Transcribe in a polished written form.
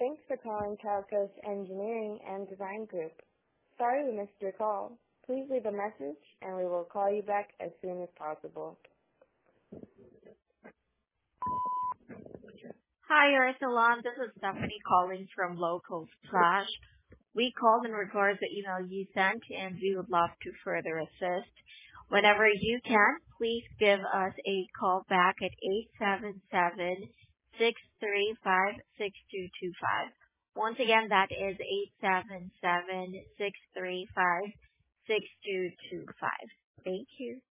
Thanks for calling Calcos Engineering and Design Group. Sorry we missed your call. Please leave a message and we will call you back as soon as possible. Hi, Ursula. This is Stephanie calling from Local Splash. We called in regards to the email you sent, and we would love to further assist. Whenever you can, please give us a call back at 877-635-6225. Once again, that is 877-635-6225. Thank you.